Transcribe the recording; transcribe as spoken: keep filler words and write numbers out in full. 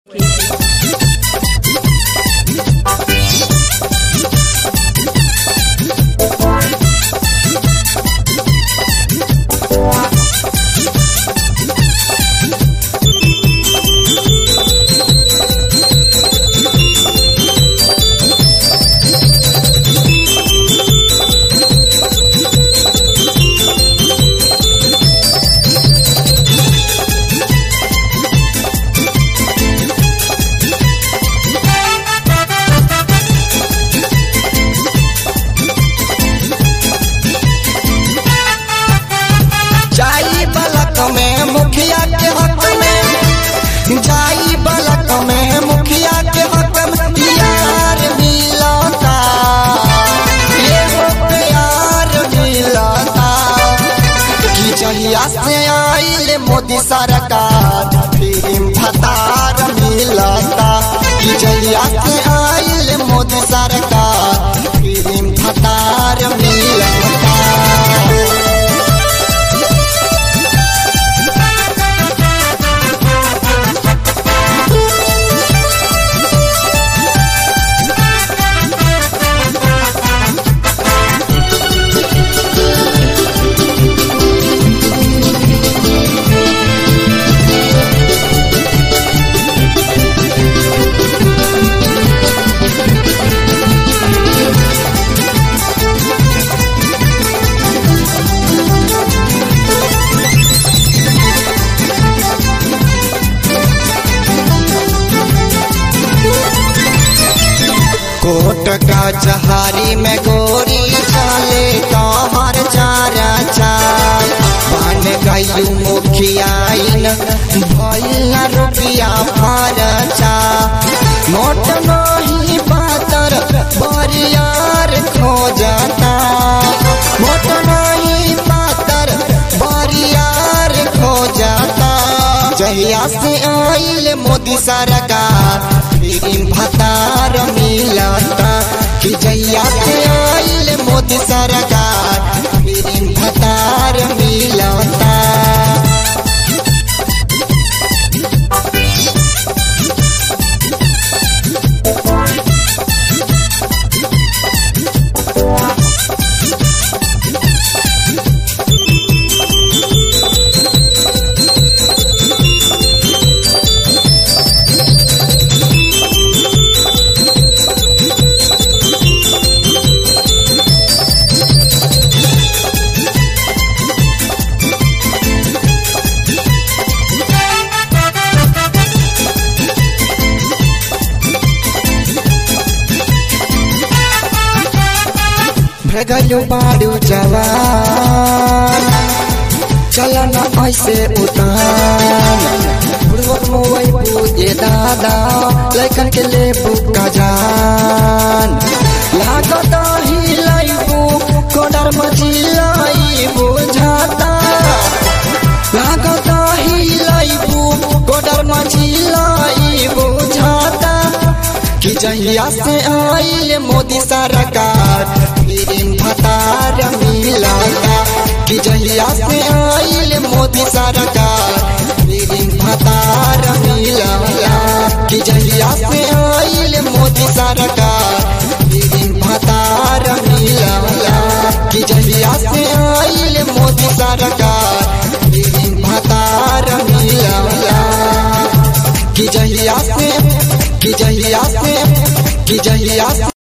जाई बलक में मुखिया के हक में जाई बलक में मुखिया के हक में यार मिलता ये हो प्यार मिलता कि जहिया से आइल मोदी सरकार फिल्म फतार मिलता कि जहिया से आइल मोदी सरकार फिल्म फतार मिलता। कोट का चहारी में गोरी चले तोहर चारा चाल बन गयू मुखियाइन भइल रुपया फरचा मोट नहीं पातर बरियार खोजता मोट नहीं पातर बरियार खोजता जहिया से आइल मोदी सरकार फिल्म फतार मिलता कि जहिया से आइल मोदी सरकार फिल्म फतार मिलता। भगलू बाड़ू जवान चलन ऐसे उतान बुझे दादा लैकन के ले बुका जान लागत ही लाइबू कोडर मचिलाई बुझाता लागत ही लाइबू कोडर मचिलाई बुझाता कि जहिया से आइल मोदी सरकार फिल्म फतार मिलता कि जहिया से आइल मोदी सरकार फिल्म फतार मिलता कि जहिया से आइल मोदी सरकार फिल्म फतार मिलता कि जहिया से आइल मोदी सरकार फिल्म फतार मिलता कि जहिया से कि जहिया से कि जहिया